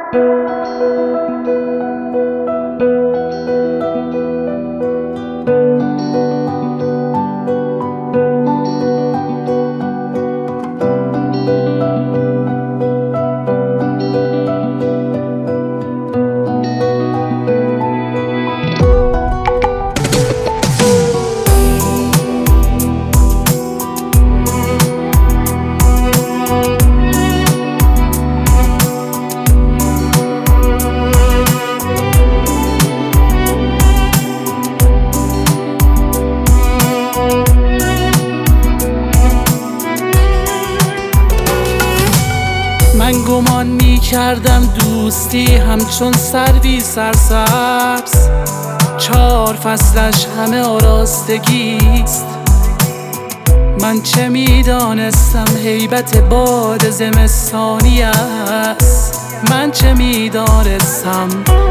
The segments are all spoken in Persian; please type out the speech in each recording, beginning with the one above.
من گمان می کردم دوستی همچون سروی سرسبز، 4 فصلش همه آراستگیست. من چه می دانستم هیبت باد زمستانی است، من چه می دانستم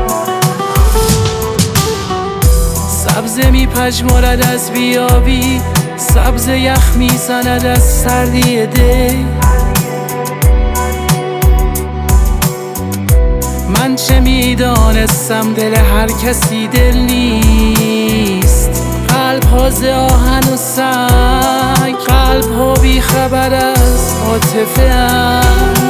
سبز می پژمرد از بیابی، سبز یخ می زند از سردی دی. من چه می دانستم دل هر کسی دل نیست، قلب ها ز آهن و سنگ، قلب ها بی خبر از عاطفه اند.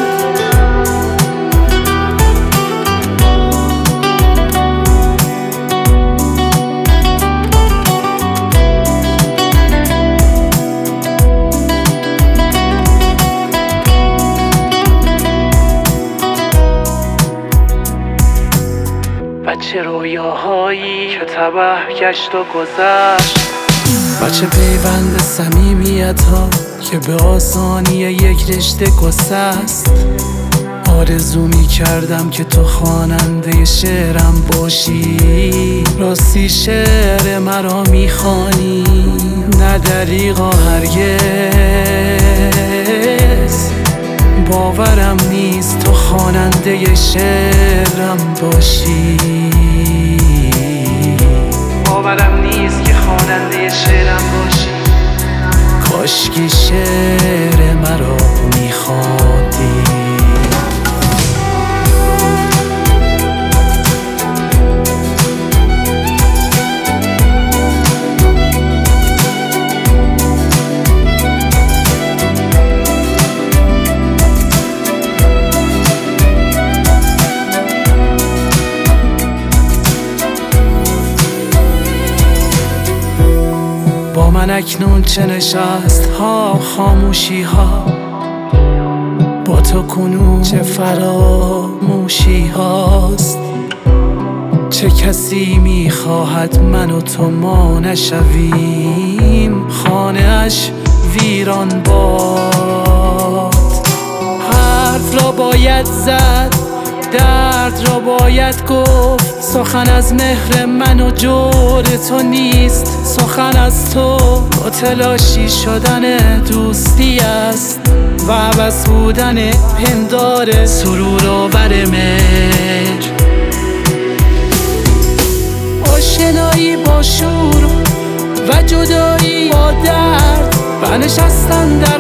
بچه رویاهایی که تباه گشت و گذشت، بچه پیوند صمیمیت ها که به آسانی یک رشته گسست. آرزو می کردم که تو خواننده شعرم باشی، راستی شعر مرا می خوانی نه دریغا هرگز. باورم نیست تو خواننده شعرم باشی، باورم نیست که خواننده شعرم باشی. کاشکی شعر مرا میخواندی. با من اکنون چه نشست ها خاموشی ها، با تو کنون چه فراموشی هاست. چه کسی میخواهد من و تو ما نشویم، خانه اش ویران باد. حرف را باید زد، درد را باید گفت، سخن از مهر من و جور تو نیست. سخن از تو با تلاشی شدن دوستی است و عوض بودن پندار سرور آور مهر. آشنایی با شور و جدایی با درد و نشستن در